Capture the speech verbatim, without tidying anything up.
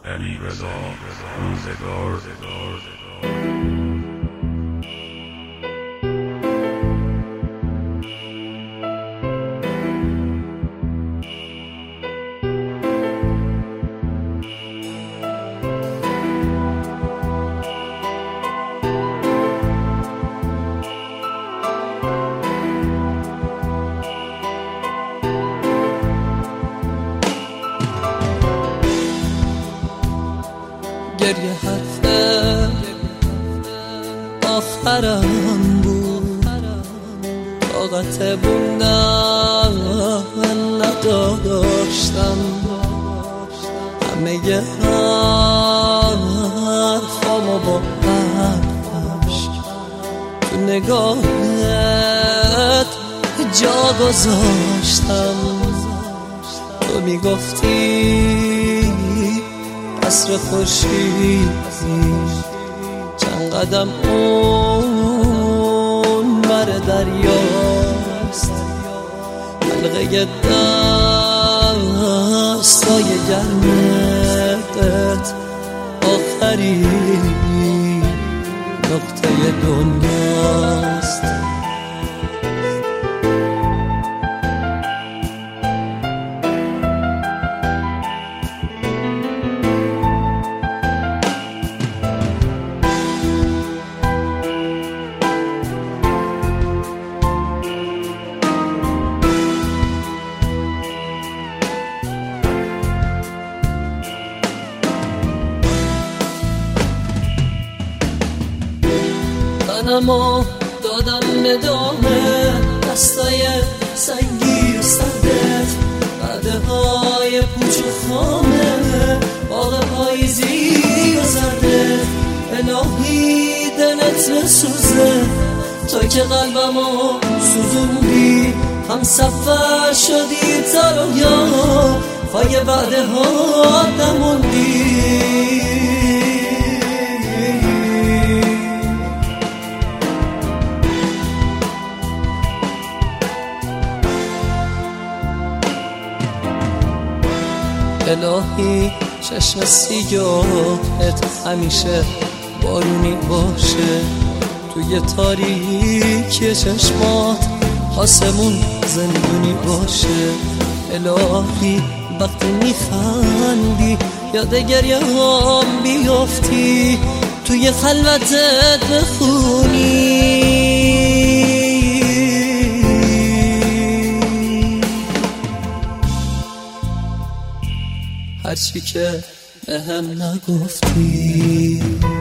یعنی رضا روزگار. گریه حرف آخرم بود، طاقت بوندن نداشتم، همه حرفامو با حرفش تو نگاهت جا گذاشتم. تو میگفتی عصر خورشید چند قدم اون بر دریاست، حلقه دستای گرمت آخرین نقطه دنیاست. تنمو دادم به دامه دستای سنگی و سردت، بعدهای پوچ و خامه باغ پاییزی و زردت. الهی دلت بسوزه تو که قلبمو سوزوندی، هم سفر شدی تا رویا پای بعده ها نموندی. الهی چشم سیاهت همیشه بارونی باشه، توی تاریکی چشمات آسمون زندونی باشه. الهی وقتی میخندی یاد گریه هم بیافتی، توی خلوتت بخونی هرچی که به هم نگفتی.